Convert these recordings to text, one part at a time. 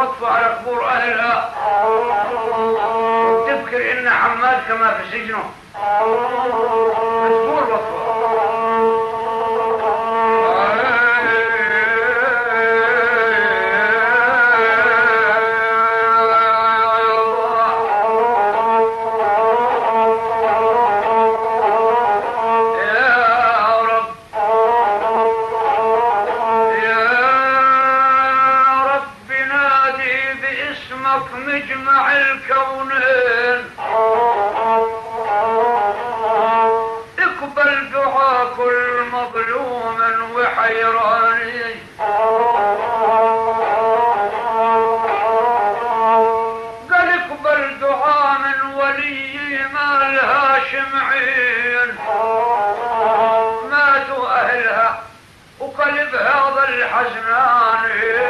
وطفة على قبور أهلها، وتذكر إن حماد كما في سجنه، بتقول وطفة. مجمع الكونين اقبل دعاء كل مظلوم وحيراني، قال اقبل دعاء من ولي ما لها شمعين، ماتوا اهلها وقلب هذا الحزنان.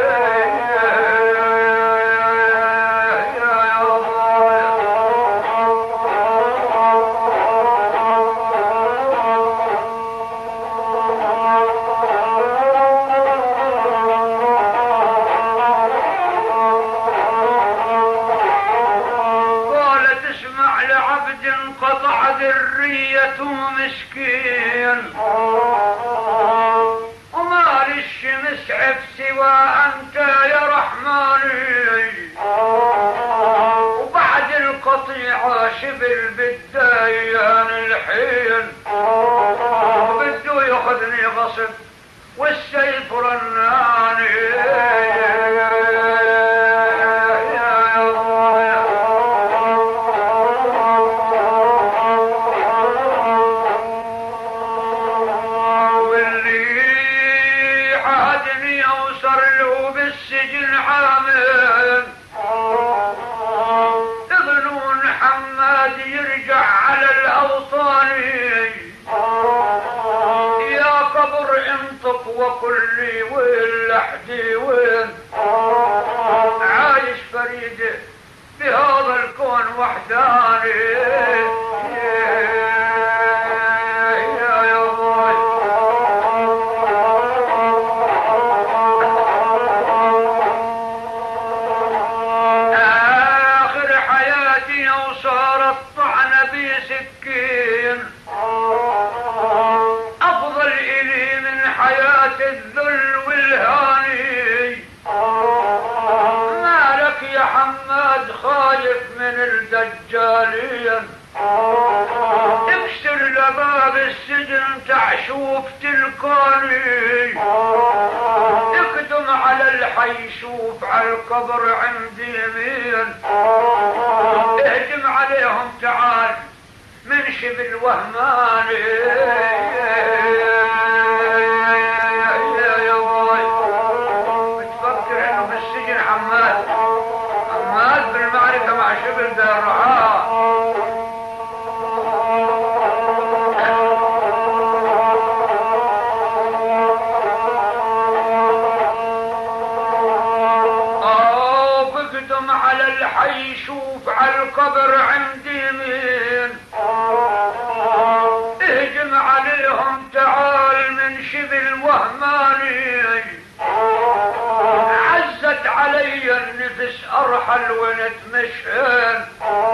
انقطع ذريته مسكين، وما للشمس عف سوى أنت يا رحماني، وبعد القطيعة شبل بالديان الحين، وبده ياخذني غصب والسيف رناني. وكلي وين لحدي وين عايش فريد بهذا الكون وحداني. آخر حياتي وصارت طعنة بسكين، أفضل إلي من حياة الذل والهاني. ما لك يا حماد خايف من الدجالين، اكسر لباب السجن تعشوف تلقاني، اقدم على الحي شوف على القبر عندي يمين، اهجم عليهم تعال من شبل وهماني. حماد بالمعركة مع شبل درعاه، بقدم على الحي شوف على القبر عندي مين، اهجم عليهم تعال من شبل وهماني. عزت علي النفس ارحل ونتمشهن،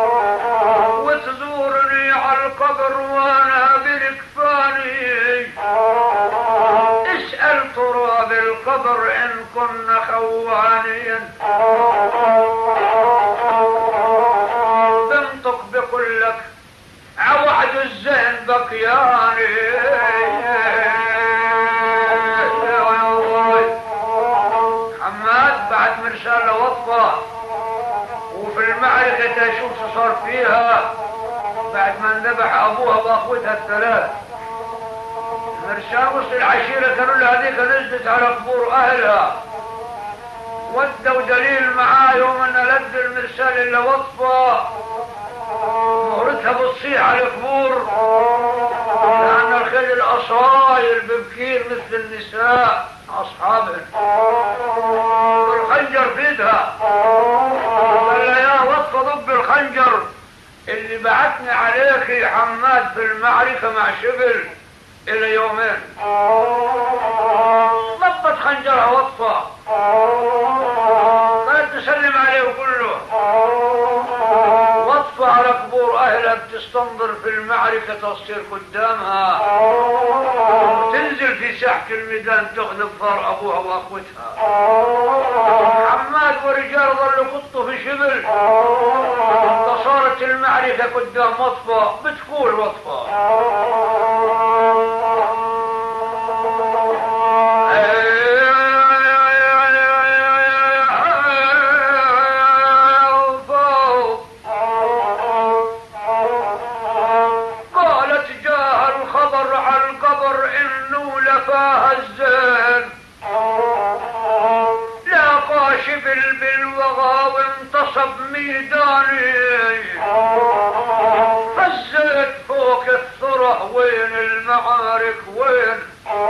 وتزورني على القبر وانا بالكفاني، اسأل تراب القبر ان كنا خوانين، بنطق بقول لك عوعد الزين بقياني. بعد مرسال وطفة وفي المعركة تشوف صار فيها بعد ما انذبح ابوها واخوتها الثلاث. مرسال وسط العشيرة كانوا لها هذيك نزلت على قبور اهلها، ودوا دليل معاه يوم ان لد المرسال الا وطفة مهرتها بتصيح على القبور، لان الخيل الاصايل ببكير مثل النساء اصحابهن، والخنجر في ايدها. قال له يا وطفة ضب الخنجر اللي بعتني عليك يا حماد في المعركة مع شبل الى يومين. ضبت خنجرها وطفة، قالت البلد تستنظر في المعركة تصير قدامها، تنزل في ساحة الميدان تغلب فار أبوها وأخوتها. حماد ورجال ظلوا يخطوا في شبل، فصارت المعركة قدام وطفة بتقول وطفة. ميداني فزت فوق الثرى وين المعارك وين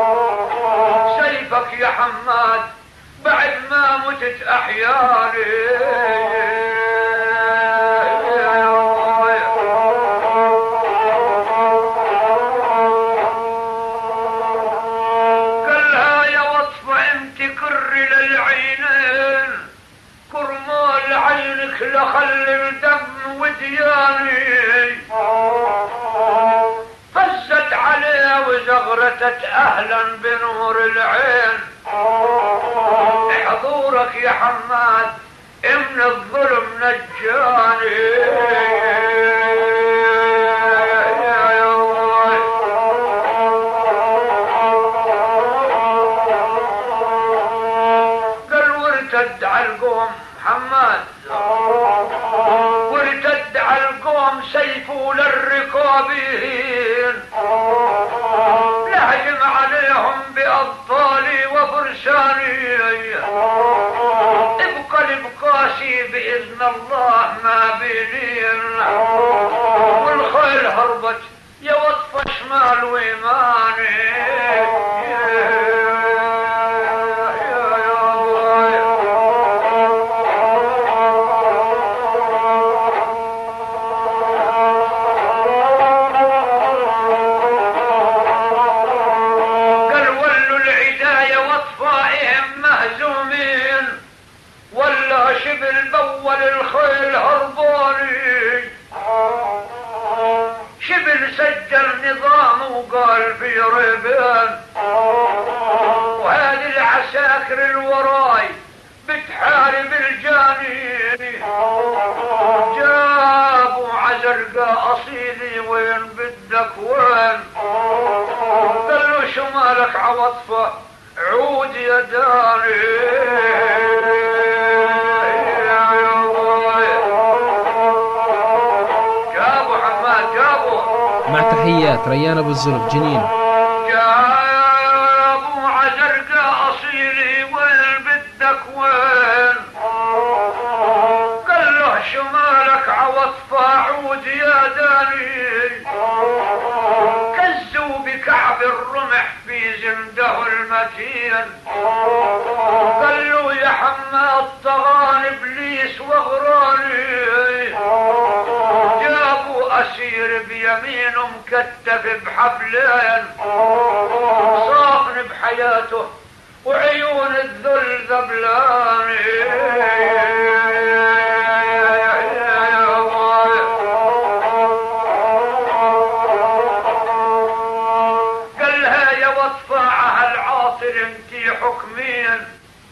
سيفك يا حماد بعد ما متت احياني. قالها يا وصفة انت كر للعينين كرمال عينك لخلي الدم ودياني. فزت عليه وزغرتت اهلا بنور العين. حضورك يا حماد من الظلم نجاني. قال وارتد على القوم حماد وارتد على القوم سيفه للركابين. لهجم عليهم بأبطالي وفرساني. ابقى لبقاسي بإذن الله ما بينين. والخيل هربت يا وطفة شمال ويماني. شبل بول الخيل هرباني. شبل سجل نظام وقال في ريبان. وهذه العساكر الوراي بتحارب الجانين. جابوا عزرقاء اصيلي وين بدك وين. قال له شو مالك عوطفة عود يا داني. مع تحيات ريان ابو الزلف جنين. جابوا عزرقاء اصيلي وين بدك وين. قال له شو مالك عوطفة عود يا داني. كزوا بكعب الرمح في زنده المتين. قال له يا حماد طغان ابليس وغراني. أسير بيمينه مكتف بحبلين. صافن بحياته وعيون الذل ذبلاني. قالها يا وطفاعها العاطل انتي حكمين.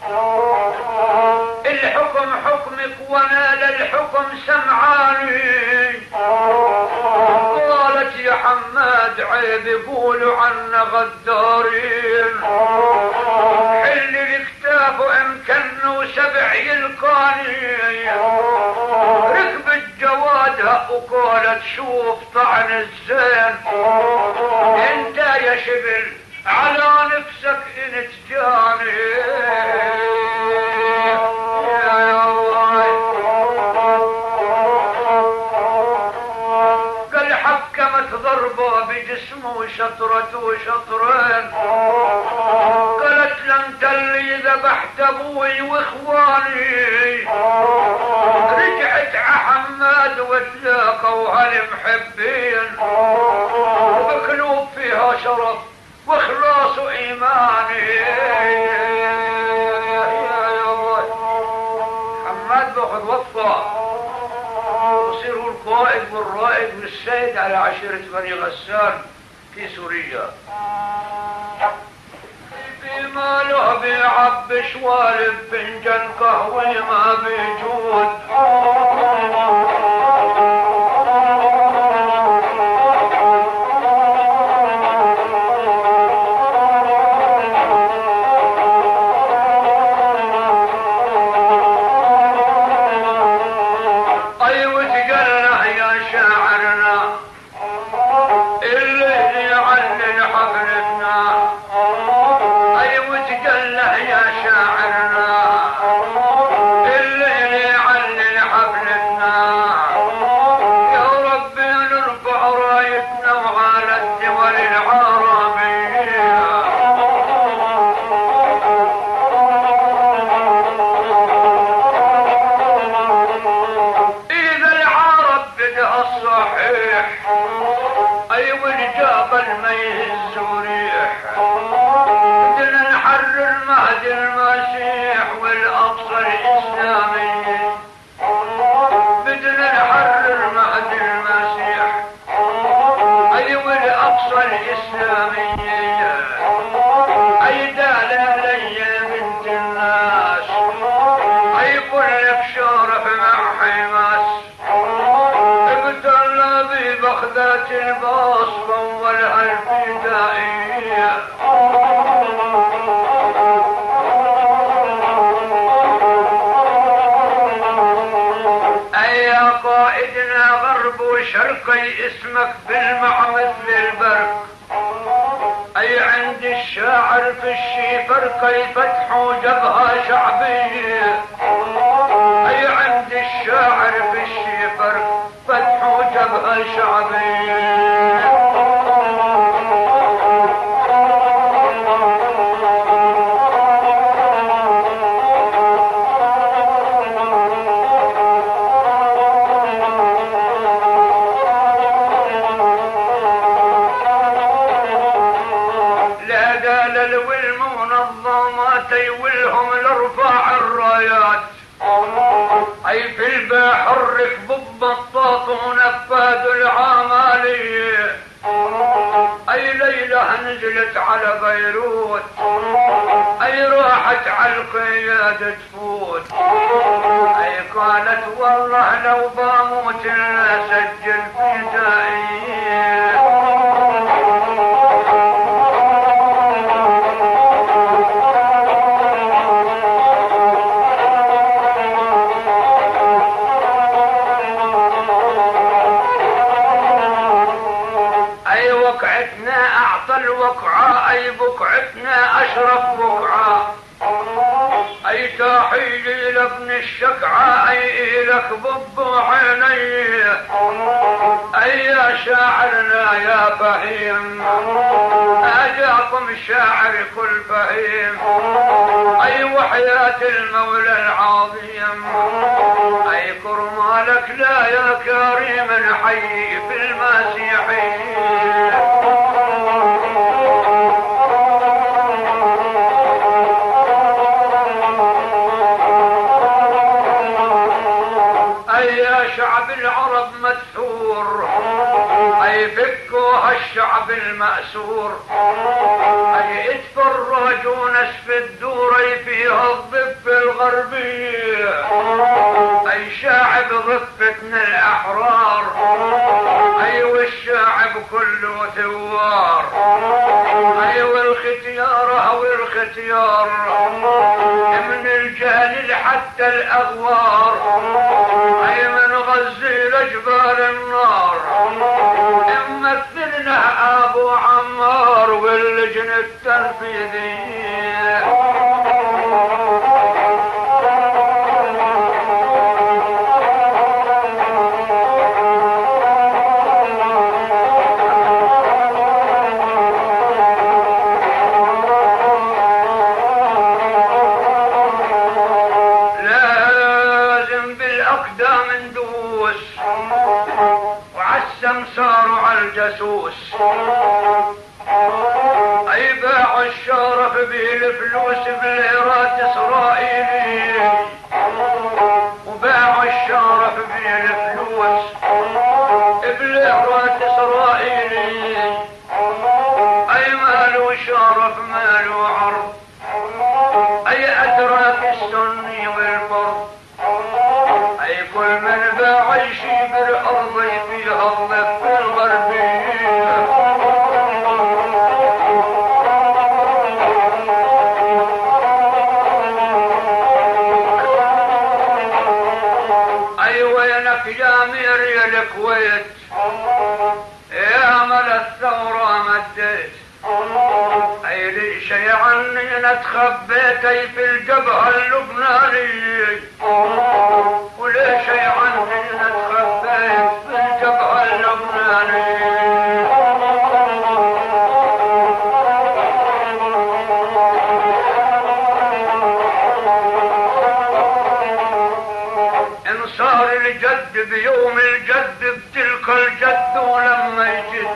الحكم حكمك وانا للحكم سمعاني. قالت يا حماد عيب يقولوا عنا غدارين. حل الكتاف ان كانوا سبع يلقاني. ركب الجوادها وقالت شوف طعن الزين. انت يا شبل على نفسك ان تجاني. ضربة بجسمه شطرته شطرين. قالت لن تلي ذبحت ابوي واخواني. رجعت عحماد وتلاقوا هالمحبين. وبقلوب فيها شرف واخلاص وايماني. حماد باخذ وصفة ويصيروا القائد والرائد والسيد على عشيرة بني غسان في سوريا. في ماله بيعبي شوالب فنجان قهوة ما بيجود. شرقي اسمك بالمع مثل البرق. اي عند الشاعر في الشيفر كي فتحوا جبهة شعبية. اي عند الشاعر في الشيفر فتحوا جبهة شعبية. يولهم لرفع الرايات. اي في البحر ركبوا ببطاط ونفذوا العمالية. اي ليلة نزلت على بيروت. اي راحت على القيادة تفوت. اي قالت والله لو بموت اسجل فدائية. الوقعة اي بقعتنا اشرف وقعة. اي تحيلي لابن الشقعة اي لك بب عيني. اي يا شاعرنا يا فهيم اجاكم شاعر كل فهيم. اي وحياة المولى العظيم اي كرمالك لا يا كريم حي في المسيحيين. شعب العرب مدثور. اي فكوا هالشعب المأسور. اي اتفرجوا نسف الدور فيها الضفة الغربية. اي شاعب ضفتنا الاحرار. اي والشاعب كله ثوار. اي والختيار او الختيار من الجهل حتى الاغوار. اي من غزي لجبال النار. مثلنا ابو عمار واللجنة التنفيذية. لازم بالاقدام ندوس وعالسمسار وعالجسوس. اي باعوا الشرف بالفلوس بليرات اسرائيلية. وباعوا الشرف بالفلوس امير يا الكويت يا مل الثورة مديت اي لي شي عني انا تخبيتي في الجبهة اللبنانية وليش شي عني انا تخبيت في الجبهة اللبنانية صار الجد بيوم الجد بتلك الجد ولما يجد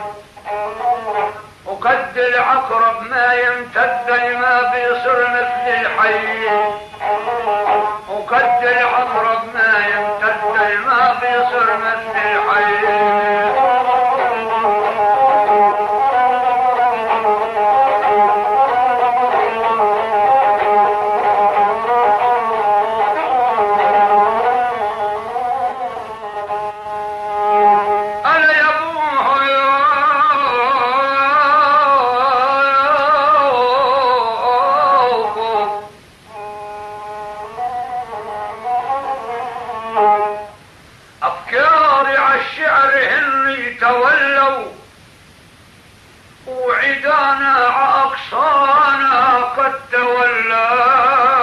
وقد العقرب ما يمتد ما بيصير مثل الحي وقد العقرب ما يمتد ما بيصير مثل الحي أفكاري عالشعر هني تولوا وعدانا عأقصانا قد تولوا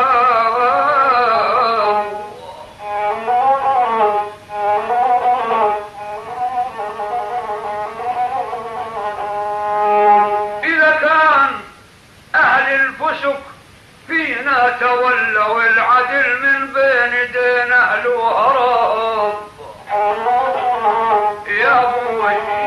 إذا كان أهل الفسق فينا تولوا العدل من بين ايدين أهله هرب يا ابوي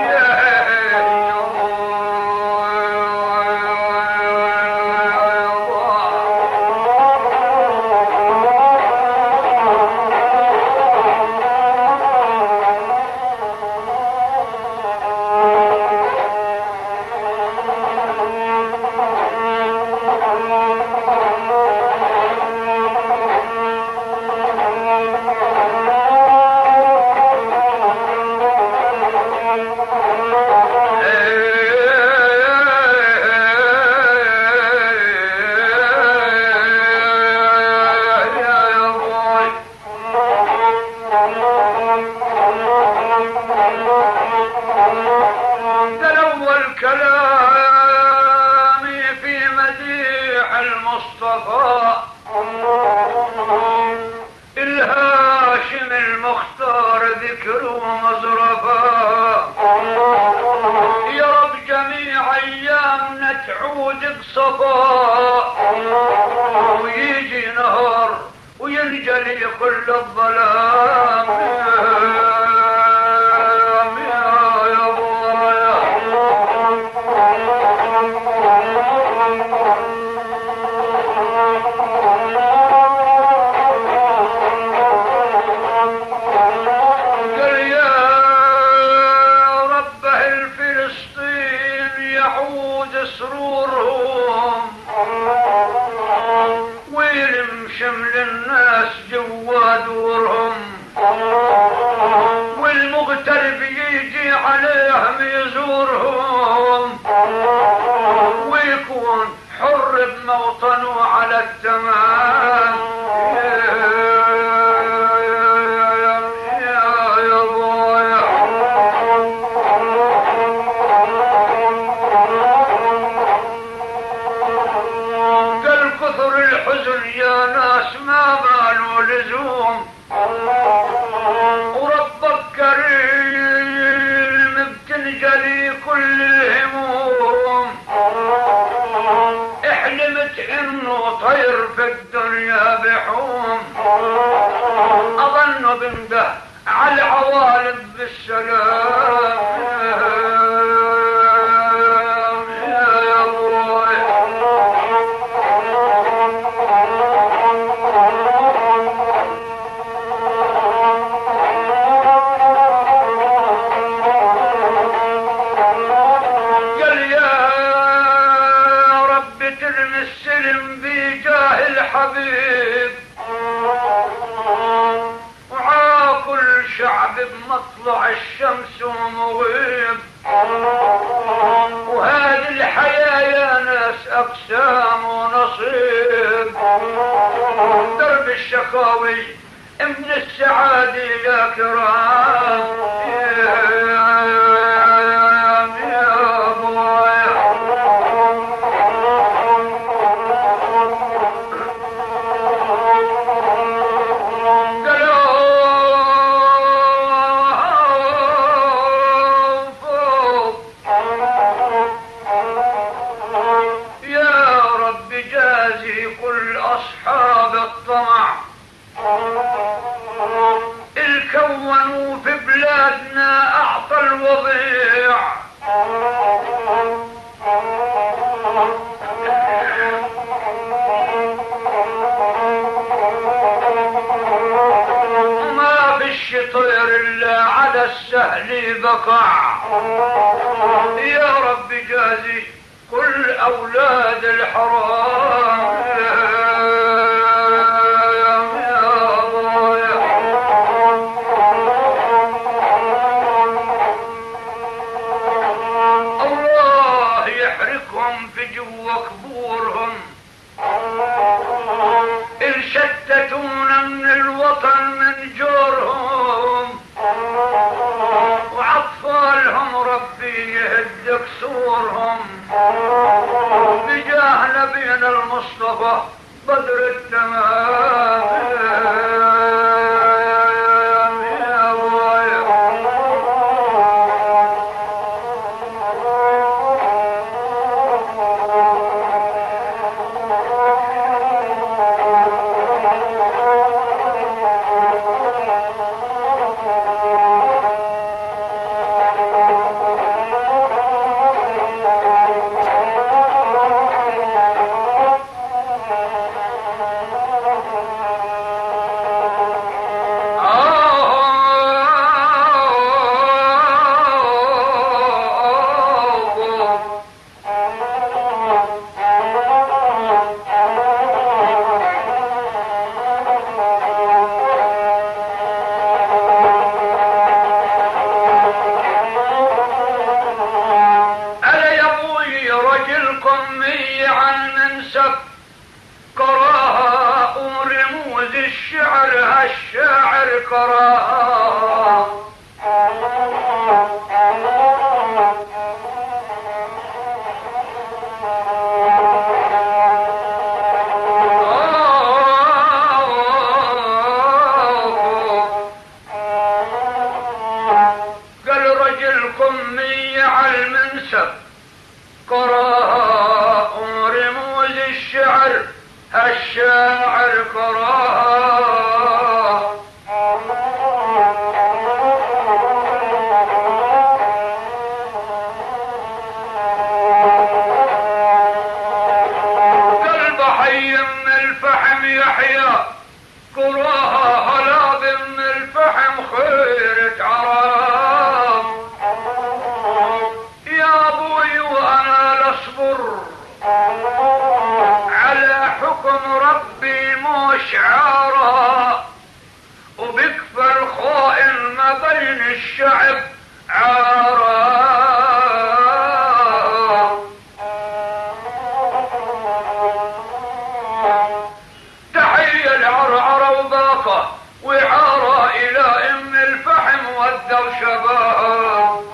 الهاشم المختار ذكره مزرفا يا رب جميع ايامنا تعود بصفا ويجي نهار وينجلي كل الظلام يا ابويا سرورهم ويلم شمل الناس جوا دورهم والمغترب يجي عليهم يزورهم ويكون حر بموطنه على التمام يا ناس ما مالوا لزوم وربك كريم بتنجلي كل الهموم احلمت انه طير في الدنيا بحوم اظن بنده على العوالم بالسلام الحبيب وعا كل شعب بمطلع الشمس ومغيب وهذه الحياة يا ناس أقسام ونصيب درب الشقاوي من السعادة يا كرام الكونوا في بلادنا أعطى الوضيع ما فيش طير إلا على السهل بقع يا رب جازي كل أولاد الحرام في جوا قبورهم الشتتونا من الوطن من جورهم وعطفالهم ربي يهد كسورهم بجاه نبينا المصطفى بدر التمام الشاعر كراها قال رجلكم مية على المنسب كراها ورموز الشعر الشاعر كراها قلب حي من الفحم يحيى كراها هلاب من الفحم خيرة عرام يا ابوي وانا لاصبر على حكم ربي مش عارة وبكفى الخائن ما بين الشعب عارة تحية العرعرة وباقة وعارة إلى ام الفحم ودوا شباب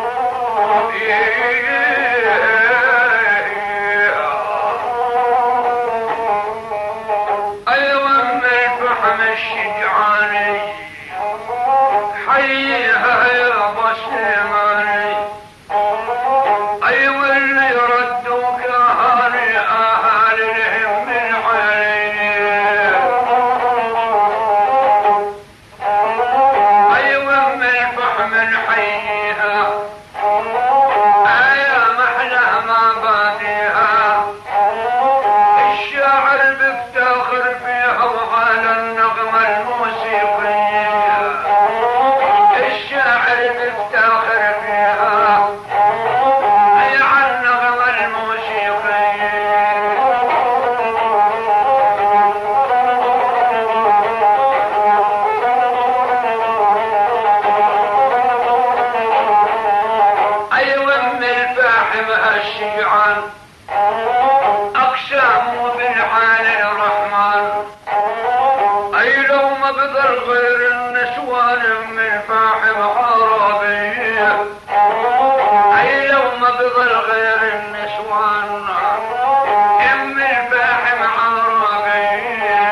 الشجعاني حيها يا بسيماني ايوه اللي ردوك اهالي اهالي الهم من عيني ايوه من الفحم نحييها يا محلى ما باديها الشاعر بيفتخر فيها وعلى النغمة الموسيقية الشاعر بيفتخر فيها على النغمة الموسيقية أيوة من الفاحم الشجعان أقسام بالحال الرحمن غير النسوان من فاحم عربية. أي لو ما بظل غير النسوان من فاحم عربية.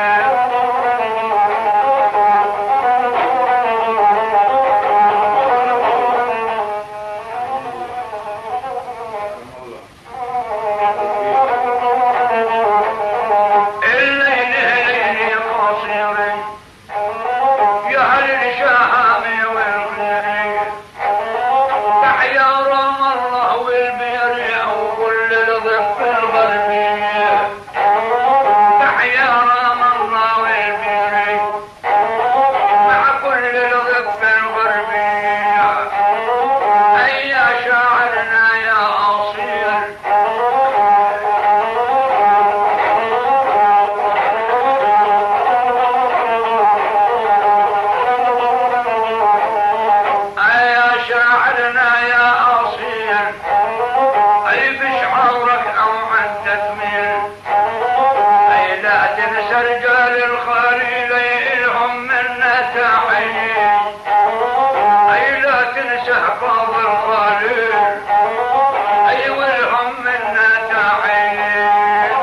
رجال الخليل إلهم منا تحية. أي لا تنسى حفاظ الخليل أي والهم منا تحية.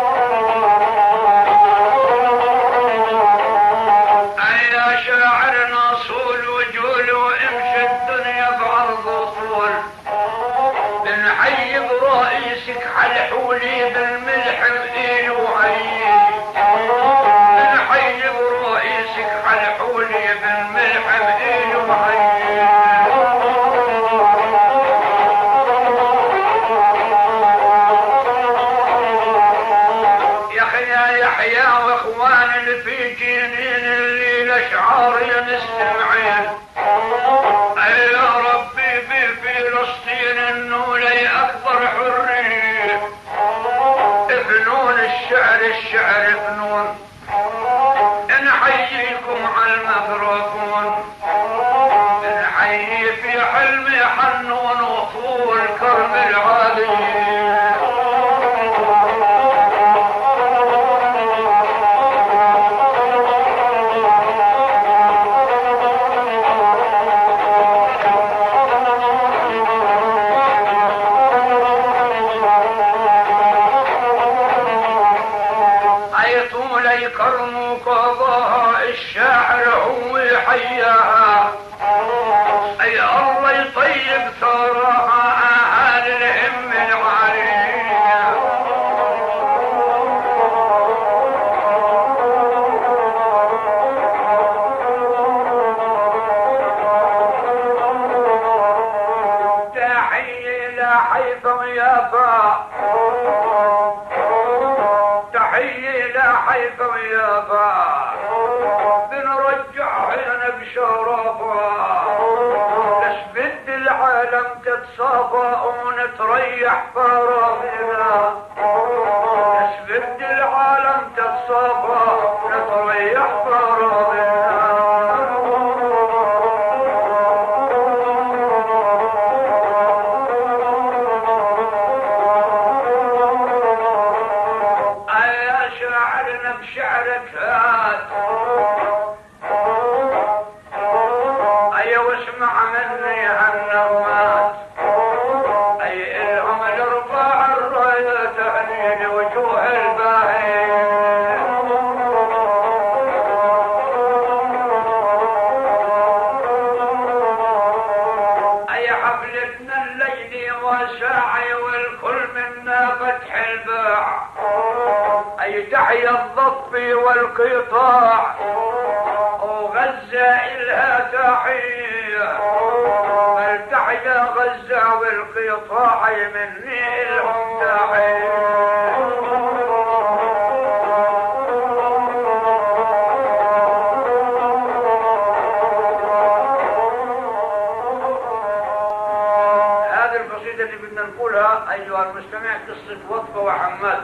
أي يا شاعرنا صول وجول وامشي الدنيا بعرض طول. بنحيي برئيسك حلحولي بالملح بإيل وعيي. بنحيي برئيسك حلحولي بالملح بإيل وعيي. يحيى يحيى واخوان اللي في جنين اللي الاشعار مستمعين. اي يا ربي في فلسطين النولي اكبر حريه. فنون الشعر فنون. نحييكم على الميكروفون. نحيي في حلمي حنون وطول كرم العالي. كرم قضاء الشاعر هو يحياها. اي الله يطيب ثراها اهل الهم العالية. تحية لحيثم يابا. تحية لحيثم يابا. بنرجع هنا بشرفا. نسبد العالم تتصافى ونتريح فراغنا. نسبد العالم تتصافى ونتريح فراغنا. بشعرك هات. اي واسمع مني هالنوات. اي الهم الارفع الرايه تهني وجوه الباهي. اي حفلتنا الليلي وساعي والكل منا فتح الباع. اي تحيا الضف والقطاع وغزة إلها تحية. فلتحيا غزة والقطاع مني لهم تحية. هذه القصيدة اللي بدنا نقولها أيها المستمع قصة وطفة وحماد.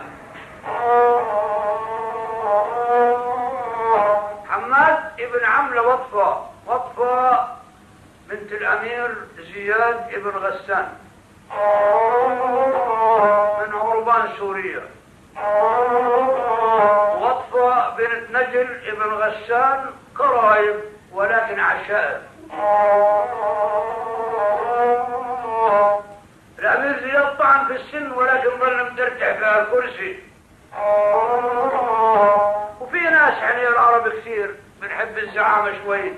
حماد ابن عملة وطفة بنت الأمير زياد ابن غسان من عربان سوريا. وطفة بن كانت نجل ابن غسان قرايب ولكن عشائر. الأمير زياد طعن في السن ولكن ظل مترتع في الكرسي. وفي ناس يعني العرب كثير بنحب الزعامة شوي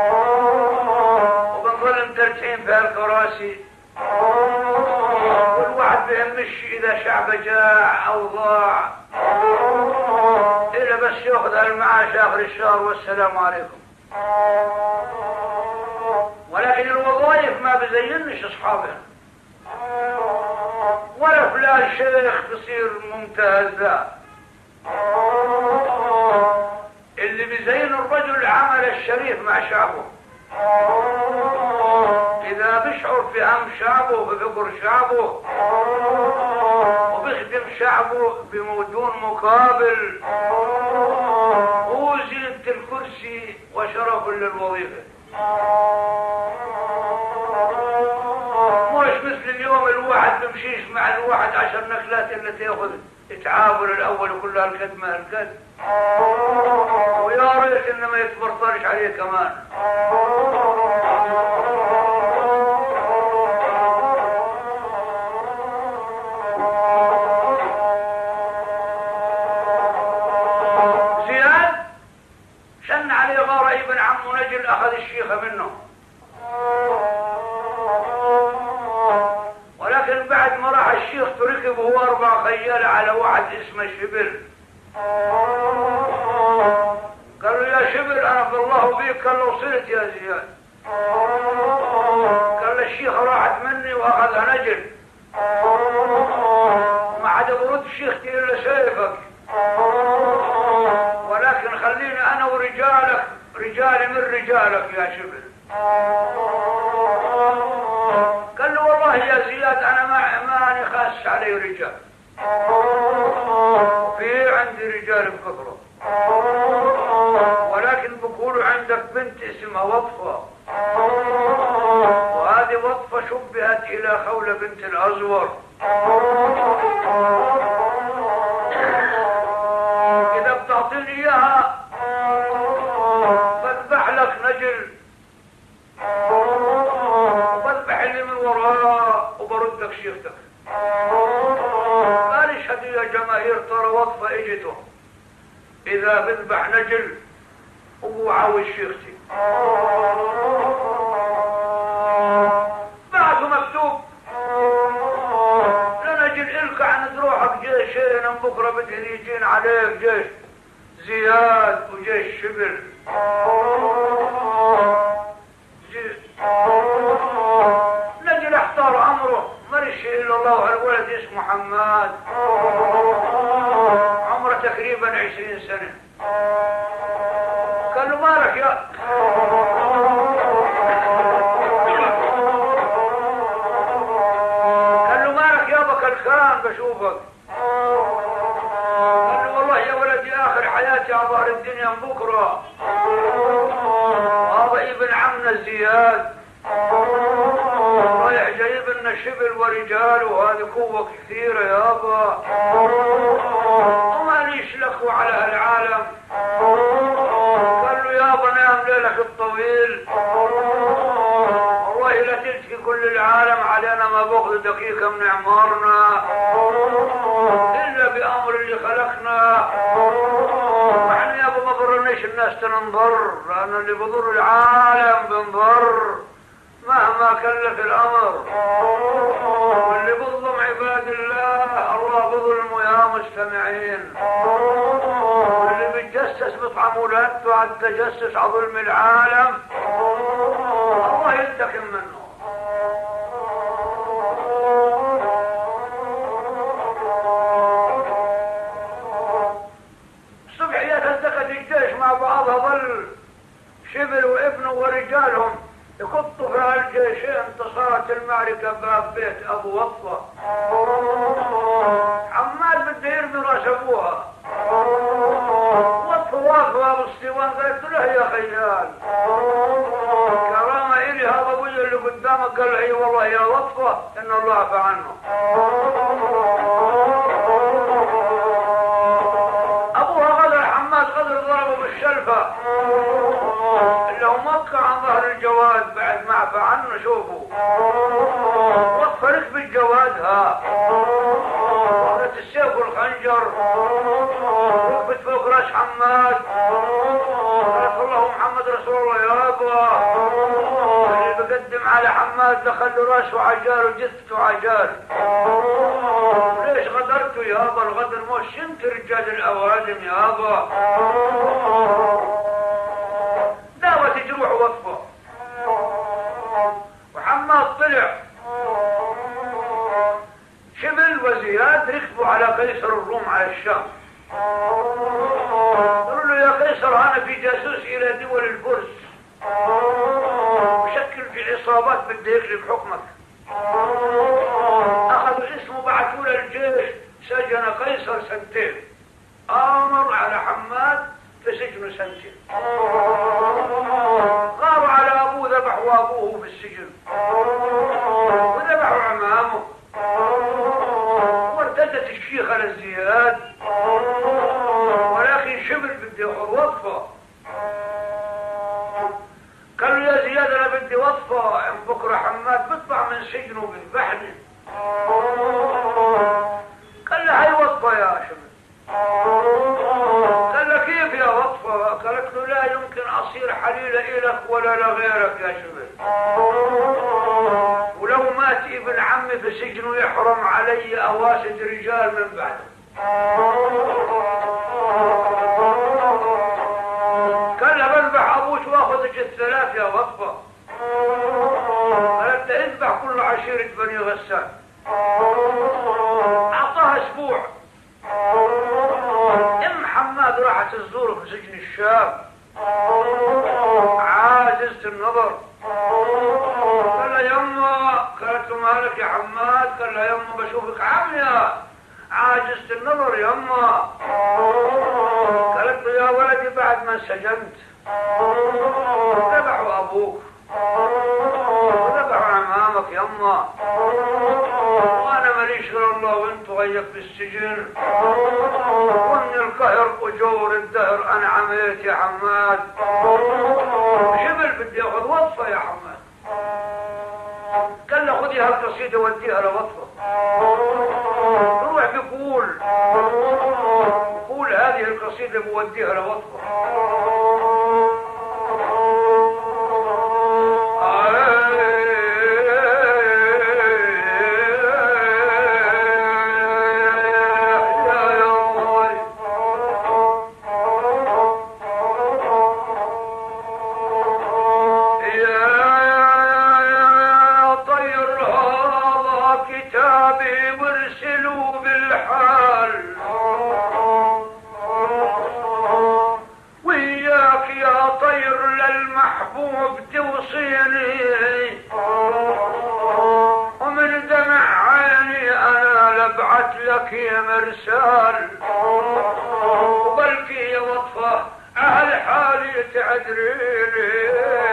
وبنظل مترتعين في الكراسي. والواحد بيهمش إذا شعبه جاع أو ضاع إلا بس يأخذ المعاش آخر الشهر والسلام عليكم. ولكن الوظائف ما بزينش أصحابها، ولا فلان شيخ بصير ممتاز. لا، اللي بيزين الرجل عمل الشريف مع شعبه. إذا بيشعر في هم شعبه وبفقر شعبه وبيخدم شعبه بدون مقابل، هو زينة الكرسي وشرف للوظيفة. مش مثل اليوم الواحد بمشيش مع الواحد 10 نكلات اللي تاخذ تعابر الأول وكلها الكد ما الكد، ويا ريت إنه ما يتبرطرش عليه كمان. زياد شن عليه غارة ابن عمه نجل، أخذ الشيخة منه. ولكن بعد ما راح الشيخ تركب هو 4 خيال على واحد اسمه شبل. قالوا يا شبل أنا في الله بيك. قال له وصلت يا زياد. قال له الشيخ راحت مني وأخذها نجل، وما حد برد شيختي إلا سيفك، ولكن خليني أنا ورجالك، رجالي من رجالك يا شبل. قال له والله يا زياد أنا ماني خاص علي رجال، في عندي رجال بكثرة، ولكن بقولوا عندك بنت اسمها وطفة، وهذه وطفة شبهت إلى خولة بنت الأزور. إذا بتعطيني إياها بذبح لك نجل وبذبح اللي من وراء وبردك شيختك. قال اشهدوا يا جماهير ترى وطفة اجته، إذا بذبح نجل وعاوز شيختي. بعده مكتوب لنجل إلك عن روحك جيشين، بكرة بدهن يجين عليك جيش زياد وجيش شبل. نجل احتار أمره، مرشي إلا الله على الولد اسمه حماد، عمره تقريبا 20 سنة. قال له مالك يا قال له مالك يا بك الخان بشوفك. قال له والله يا ولدي آخر حياتي عبار الدنيا من بكرة، هذا ابن عمنا زياد رايح جايب لنا شبل ورجال، وهذه قوة كثيرة يابا، وما ليش لك على هالعالم. قال له يابا نام ليلك الطويل، والله لا تلتقي كل العالم علينا ما باخذ دقيقة من اعمارنا الا بامر اللي خلقنا. واحنا يابا ما ضرناش الناس تنضر، لان اللي بضر العالم بنضر مهما كلف الامر، واللي بظلم عباد الله الله بظلم يا مستمعين، واللي بيتجسس بطعمولته على التجسس على ظلم العالم الله ينتقم منه. الصبحية التقت الجيش مع بعضها، ظل شبل وابنه ورجالهم يخطوا في هالجيشين. انتصرت المعركة باب بيت ابو وطفة. عمال بده يرمي راس ابوها، وطفة واقفة ابو السيوان قالت له يا خيال كرامة الي هذا ابوي اللي قدامك. قال اي والله يا وطفة ان الله عفى عنه. ابوها غدر حماد غدر فك عن ظهر الجواد بعد ما عفى عنه. شوفوا وفرك بالجواد ها وقت السيف والخنجر وقفت فوق راس حماد. قالت الله محمد رسول الله يابا. اللي بقدم على حماد دخل راسه عجال وجثته عجال. ليش غدرتوا يابا؟ الغدر مش انت رجال الاوادم يابا. داوت جروح وصفه وحماد طلع. شبل وزياد ركبوا على قيصر الروم على الشام. قالوا له يا قيصر انا في جاسوس الى دول الفرس مشكل في عصابات بده يقلب حكمك. اخذوا اسمه بعثوا له الجيش. سجن قيصر سنتين. امر على حماد في سجنه سنتين. غاروا على ابوه ذبحوا ابوه في السجن وذبحوا عمامه. وارتدت الشيخة للزياد ولكن شبل بدي وصفه. قال له يا زياد انا بدي وصفه ان بكره حماد بيطلع من سجنه بيذبحني. قال له هاي وصفه يا شبل. قال له كيف يا وصفه؟ قالت له لا يمكن اصير حليله الك ولا لغيرك يا شبل. ولو مات ابن عمي في سجنه يحرم علي اواسد رجال من بعده. قال له بذبح ابوك واخذ الثلاث يا وصفه. قالت له اذبح كل عشيره بني غسان. اعطاها اسبوع. ام حماد راحت تزوره في سجن الشام عاجزة النظر. قال له يما. قالت له مالك يا حماد؟ قال له يما بشوفك عمياء عاجزة النظر يما. قالت له يا ولدي بعد ما سجنت ذبحوا ابوك وذبحوا عمامك يما وانا ماليش غير الله وانت غيب في السجن ومن القهر وجور الدهر انا عميت يا حماد. شبل بدي اخذ وصفه يا حماد. قال له خذي هالقصيده وديها لوصفه. روح بقول هذه القصيده بوديها لوصفه. يا مرسال وبلكي يا وطفة أهل حالي تعذريني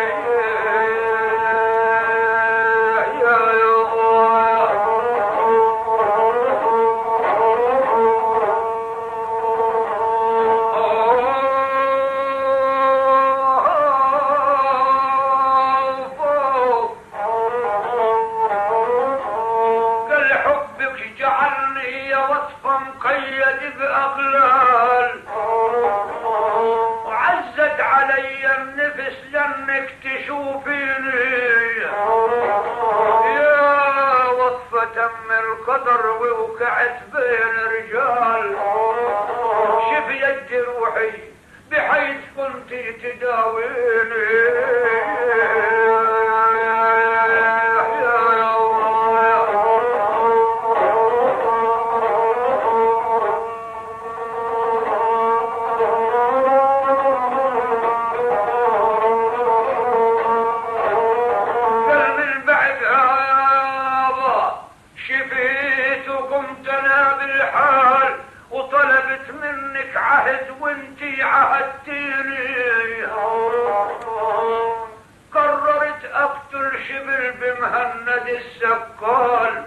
وقعت بين رجال شف يد روحي بحيث كنت تداويني وانتي عهدتيني قررت اقتل شبل بمهند السقال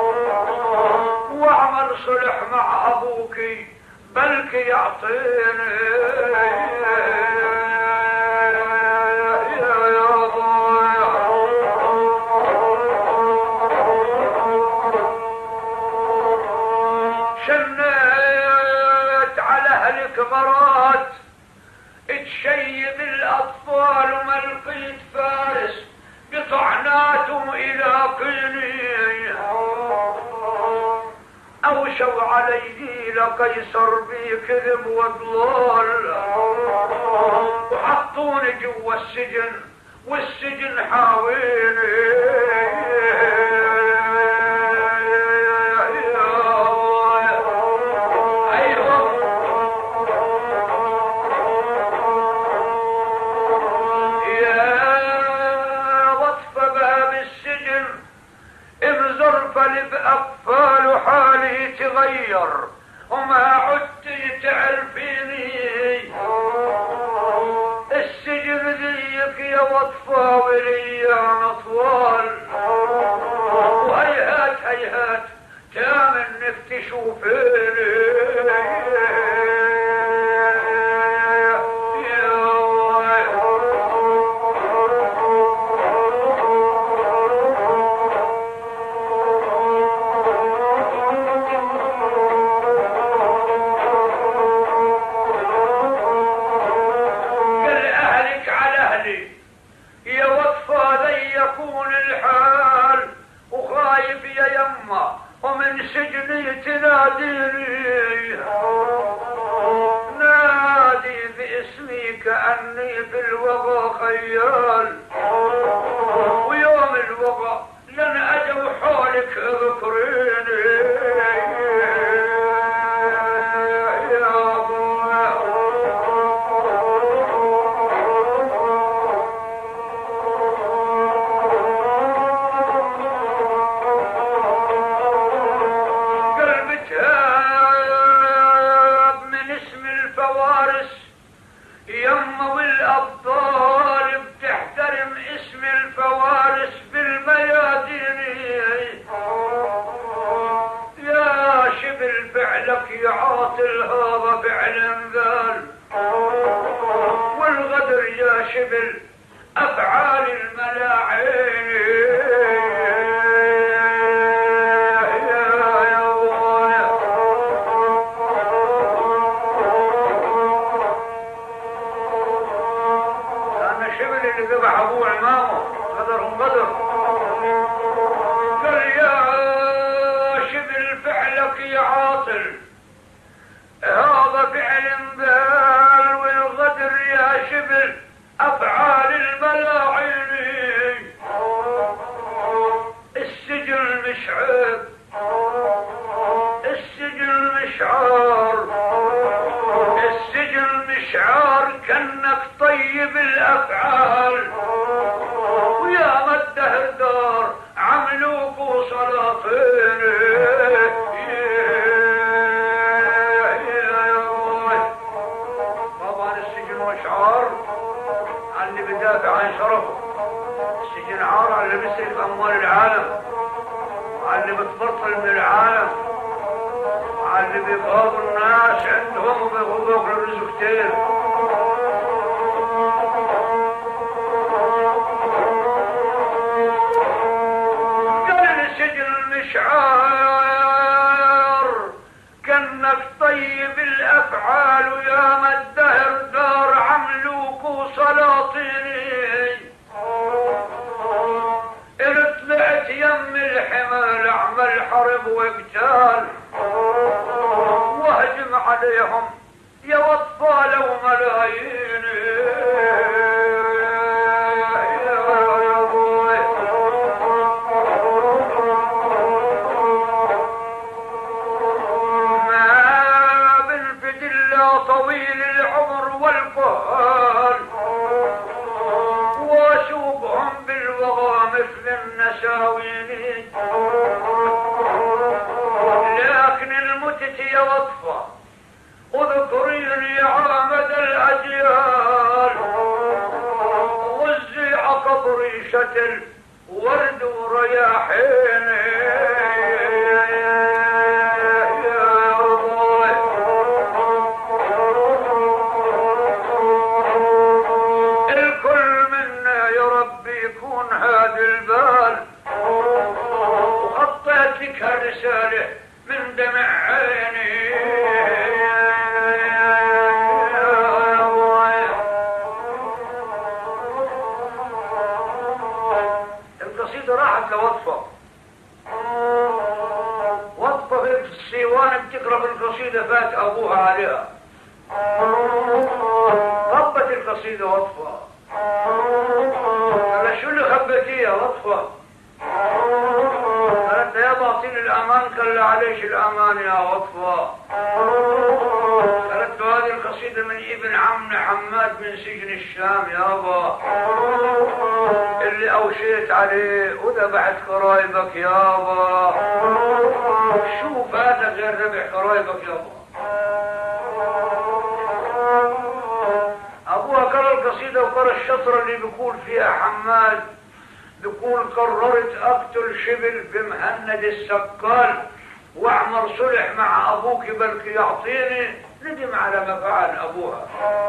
واعمل صلح مع ابوكي بلكي يعطيني هات تشيب الأطفال ما لقيت فارس بطعناته إلى قيني أوشوا عليه لقيصر بكذب وضلال وحطوني جوا السجن والسجن حاويني بأقفال حالي تغير وما عدت تعرفيني السجن ذيك يا وطفة وليام طوال وهيهات هيهات تامن نفت شوفيني ومن سجني تناديني نادي باسمي كأني في الوغى خيال ويوم الوغى لن أجو حولك اذكريني يا عاطل هذا فعل ذال والغدر يا شبل أفعال الملاعين أنا شبل اللي ذبح أبوه عمامه غدرهم غدر قال يا شبل فعلك يا عاطل هذا فعل ذال والغدر يا شبل أفعال الملاعين السجن مش عيب السجن مشعار السجن مشعار كأنك طيب الأفعال ويا ما الدهر دار عملوك وسلاطين عن شرفه السجن عار على اللي بيسرق اموال العالم على اللي بتبطل من العالم على اللي بيقاضوا الناس عندهم وبياكلوا الرزق كتير قال السجن المشعار كأنك طيب الافعال ويا ما الدهر دار عملوك وسلاطين طلعت يم الحمال اعمل حرب وقتال واهجم عليهم يا اطفال وملايين ما بالفد الله طويل العمر والقهال واسوقهم بالوغى مثل النساوين لكن المتت يا وطفة اذكريني عامد الاجيال وزع قبريشة الورد ورياحين رسالة من دمع عيني القصيدة وطفة. قال شو اللي خبيتيه يا وطفة؟ قالت يا باطل الأمان. قال عليش الأمان يا وطفة؟ قالت هذه القصيدة من ابن عمنا حماد من سجن الشام يابا، اللي أوشيت عليه وذبحت قرايبك يابا. شو فاتك غير ذبح قرايبك يابا؟ أبوها قرأ القصيدة وقرأ الشطرة اللي بيقول فيها حماد، بيقول قررت أقتل شبل بمهند السقال واعمل صلح مع أبوك بلكي يعطيني. ندم على ما فعل أبوها.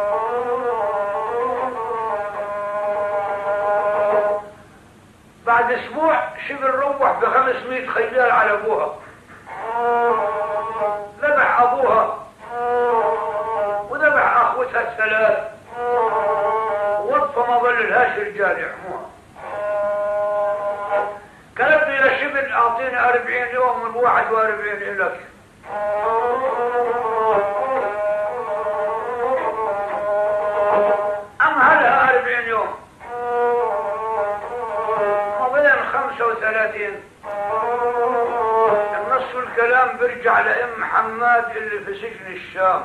بعد أسبوع شبل روح ب500 خيال على أبوها، ذبح أبوها وذبح أخوتها الثلاث، ووطفة ما ظللهاش رجال يحموها. قالت لي يا شبل أعطيني 40 يوم من 41 إلك. أمهلها 40 يوم، مضين 35. النص الكلام برجع لأم حماد اللي في سجن الشام.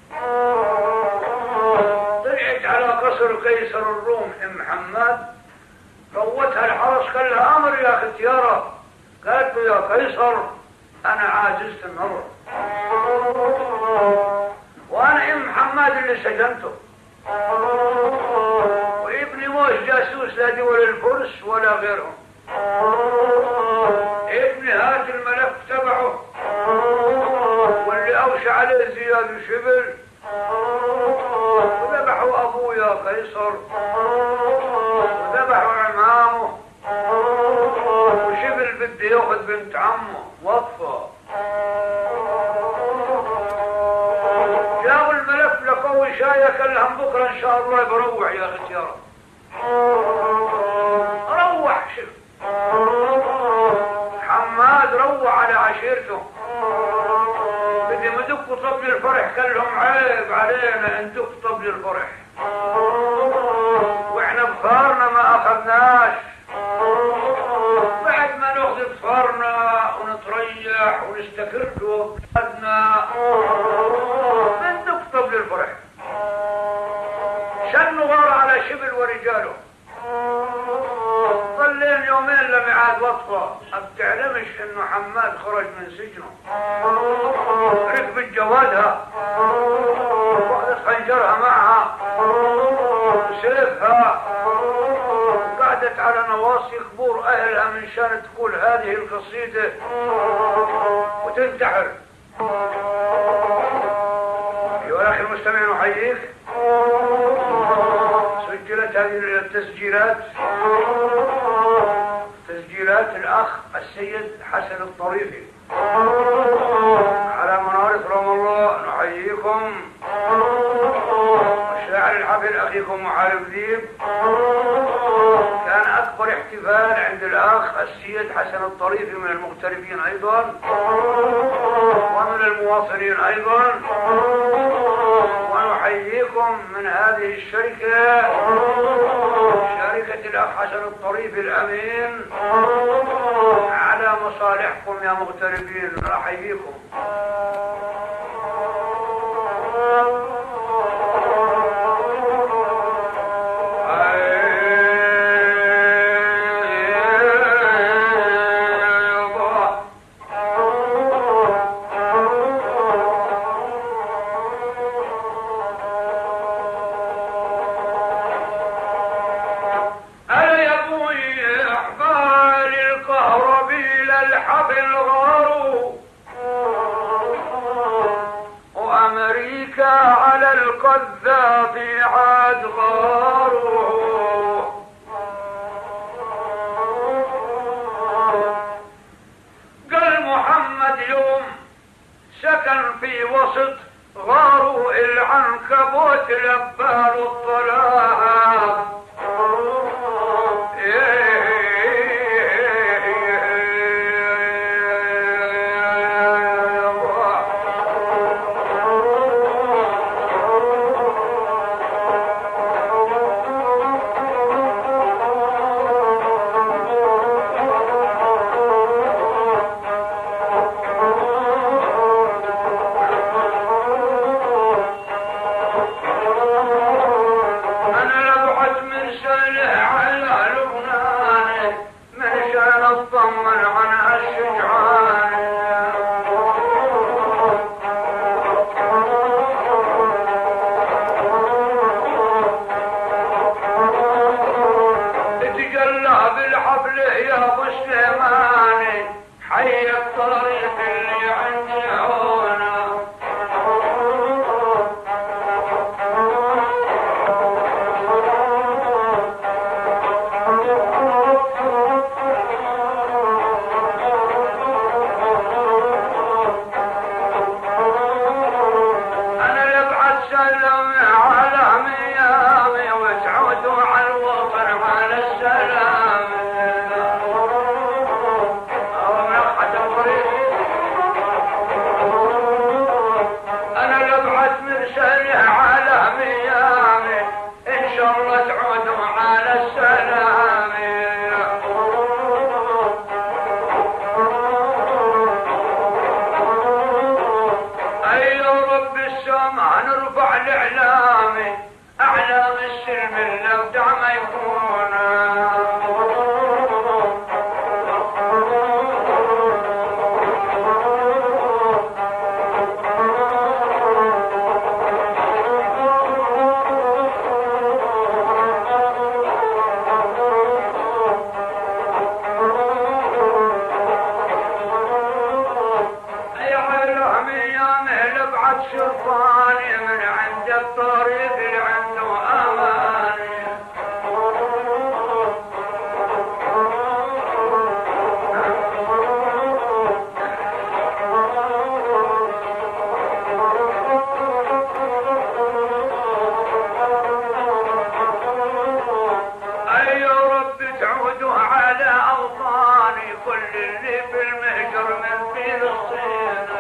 طلعت على قصر قيصر الروم ام حماد، روتها الحرس قال لها امر يا ختيارة. قالت له يا قيصر انا عاجزت النظر، وانا ام حماد اللي سجنته، وابني موش جاسوس لا دول الفرس ولا غيرهم. ابني هات الملف تبعه واللي اوشى عليه زياد وشبل، وذبحوا ابوه يا قيصر، وذبحوا عمامه، وشبل بده ياخذ بنت عمه وطفة. جابوا الملف لقوي شاية قال لهم بكره ان شاء الله بروح يا ختيارة. روح شبل حماد، روح على عشيرته. بدي مدقوا طبل الفرح قال لهم عيب علينا ان دقوا طبل الفرح، واحنا بفارنا ما اخذناش. بعد ما ناخذ بفارنا ونتريح ونستقر ببلدنا بندق طبل الفرح. شنوا غار على شبل ورجاله. ظلين يومين لم يعاد وطفة. ما بتعلمش انه حماد خرج من سجنه. ركبت جوادها واخذت خنجرها معها وسيفها، قعدت على نواصي قبور اهلها من شان تقول هذه القصيدة وتنتحر. ايها اخي المستمعين احييك. سجلت هذه التسجيلات تسجيلات الأخ السيد حسن الطريفي على منارة رام الله. نحييكم. والشاعر الحفل أخيكم معارف ذيب. كان أكبر احتفال عند الأخ السيد حسن الطريفي من المغتربين أيضا ومن المواطنين أيضا. ونحييكم من هذه الشركة، شركة الأخ حسن الطريفي الأمين، على مصالحكم يا مغتربين. نحييكم. القذافي عاد غاره. قال محمد يوم سكن في وسط غاره العنكبوت لبال الطلاق. السلم الأبدع ما يكون. شرطاني من عند الطريق اللي عنده أماني. أي رب تعودوا على أوطاني كل اللي في المهجر من فلسطين.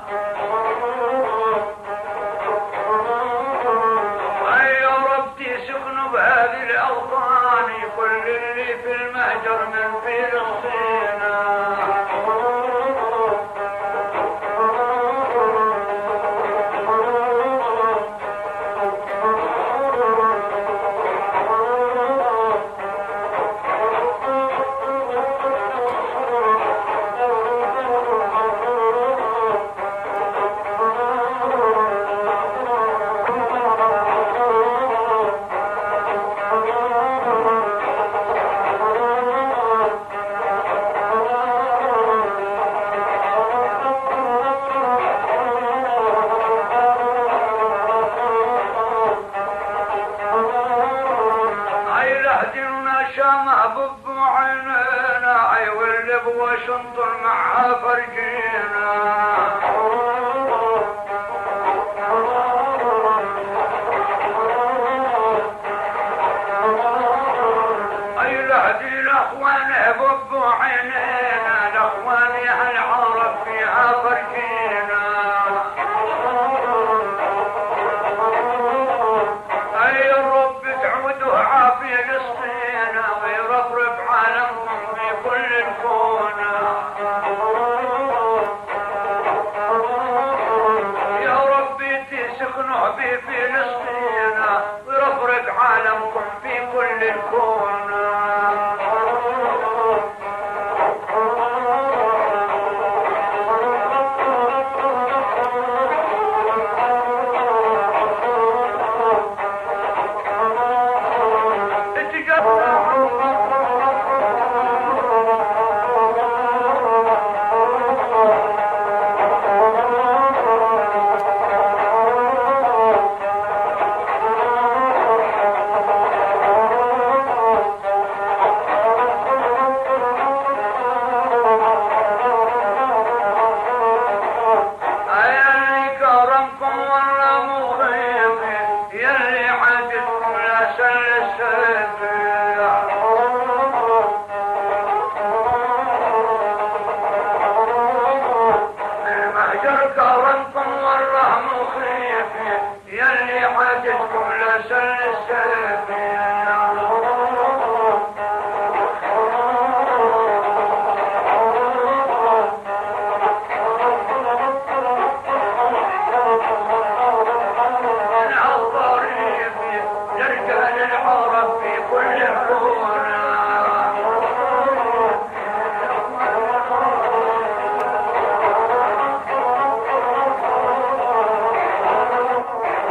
بهذه الأوطان كل اللي في المهجر من فلسطين. شمع بب عينينا اي واللب وشنطر معها فرجينا. اي لهدي الاخوان بب عينينا الاخوان يا العرب فيها فرجينا. اي الرب تعودوا عافية فلسطين ويرفرف عالمكم في كل الكون. يا ربي تسكنوا بفلسطين ويرفرف عالمكم في كل الكون.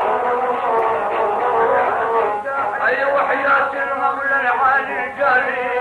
أي وحياة المولى العالي الجليل